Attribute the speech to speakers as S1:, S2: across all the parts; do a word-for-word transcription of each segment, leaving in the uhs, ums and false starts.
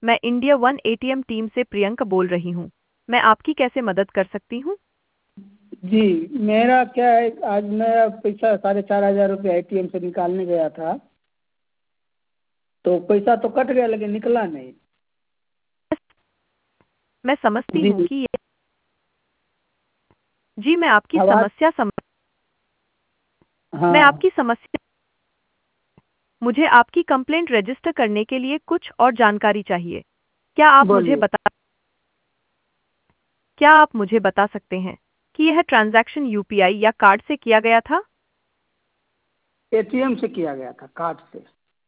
S1: मैं India one ATM team से प्रियंका बोल रही हूँ। मैं आपकी कैसे मदद कर सकती हूँ?
S2: जी, मेरा क्या है, आज मेरा पैसा साढ़े चार हज़ार रुपये ए टी एम से निकालने गया था, तो पैसा तो कट गया लेकिन निकला नहीं।
S1: मैं समझती हूँ
S2: जी।
S1: कि ये जी मैं आपकी
S2: आवाज़।
S1: समस्या सम मैं
S2: हाँ।
S1: आपकी समस्या मुझे आपकी कंप्लेंट रजिस्टर करने के लिए कुछ और जानकारी चाहिए। क्या आप मुझे
S2: बोलिए।
S1: बता क्या आप मुझे बता सकते हैं कि यह ट्रांजैक्शन यू पी आई या कार्ड से किया गया था?
S2: ए टी एम से किया गया था, कार्ड से।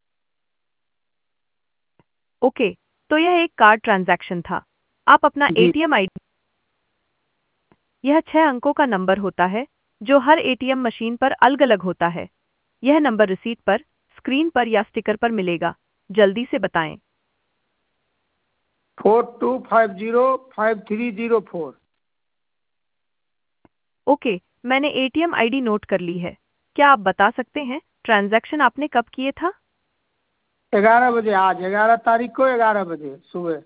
S1: ओके, तो यह एक कार्ड ट्रांजैक्शन था। आप अपना
S2: जी।
S1: एटीएम आईडी यह छह अंकों का नंबर होता है जो हर एटीएम मशीन पर अलग-अलग होता है। यह नंबर रिसीट पर, स्क्रीन पर या स्टिकर पर मिलेगा। जल्दी से बताएं।
S2: Four two five zero five three zero four.
S1: Okay, मैंने एटीएम आईडी नोट कर ली है। क्या आप बता सकते हैं ट्रांजैक्शन आपने कब किए था?
S2: ग्यारह बजे, आज ग्यारह तारीख को ग्यारह बजे सुबह।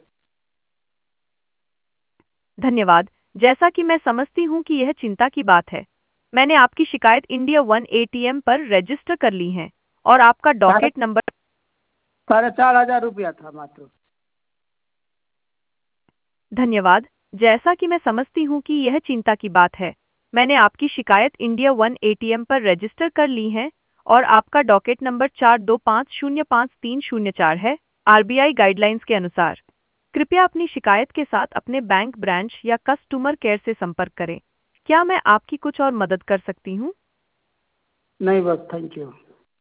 S1: धन्यवाद। जैसा कि मैं समझती हूँ कि यह चिंता की बात है। मैंने आपकी शिकायत इंडिया वन एटीएम पर रजिस्टर कर ली है और आपका
S2: साढ़े
S1: डॉकेट नंबर
S2: साढ़े चार हज़ार रुपया था मात्र।
S1: धन्यवाद। जैसा कि मैं समझती हूँ कि यह चिंता की बात है। मैंने आपकी शिकायत इंडिया वन एटीएम पर रजिस्टर कर ली है और आपका डॉकेट नंबर चार दो पाँच शून्य पाँच तीन शून्य चार है। आर बी आई गाइडलाइंस के अनुसार कृपया अपनी शिकायत के साथ अपने बैंक ब्रांच या कस्टमर केयर से संपर्क करें। क्या मैं आपकी कुछ और मदद कर सकती हूँ?
S2: नहीं, बस थैंक यू।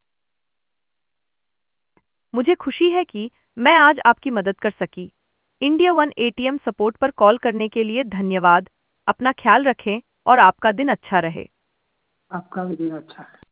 S1: मुझे खुशी है कि मैं आज आपकी मदद कर सकी। इंडिया वन एटीएम सपोर्ट पर कॉल करने के लिए धन्यवाद। अपना ख्याल रखें और आपका दिन अच्छा रहे।
S2: आपका भी दिन अच्छा है।